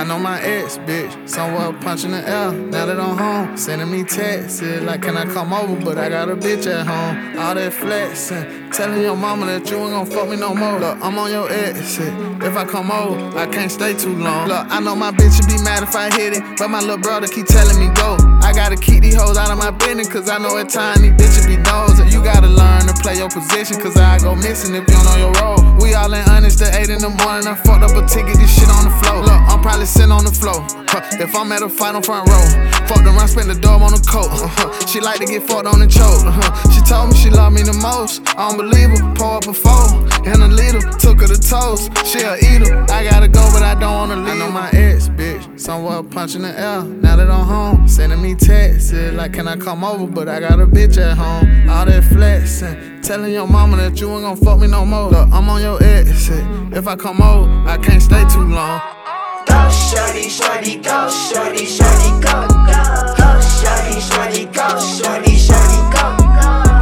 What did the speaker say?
I know my ex, bitch, somewhere punching the air. Now that I'm home, sending me texts, like, can I come over? But I got a bitch at home. All that flexing, telling your mama that you ain't gon' fuck me no more. Look, I'm on your ex, if I come over, I can't stay too long. Look, I know my bitch would be mad if I hit it, but my little brother keep telling me go. I gotta keep these hoes out of my business, cause I know at times these bitches be nosing. You gotta learn to play your position, cause I go missing if you don't know your role. We all in honest at 8 in the morning, I fucked up a ticket, this shit on the floor. Look, I'm probably sitting on the floor. If I'm at a fight, I'm front row. Fucked around, spent the dub on the coat. She like to get fucked on the choke. She told me she loved me the most. I don't believe her, pour up a four and a little, took her to toast. She a eater, I gotta go, but I don't wanna leave. I know my ex, bitch, somewhere punching the air. Now that I'm home, sending me texts, like, can I come over? But I got a bitch at home. All that flexing, telling your mama that you ain't gon' fuck me no more. Look, I'm on your ex, if I come over, I can't stay too long. Go shorty, shorty, go shorty, shorty, go, go. Go shorty, shorty, go shorty, shorty, go, go.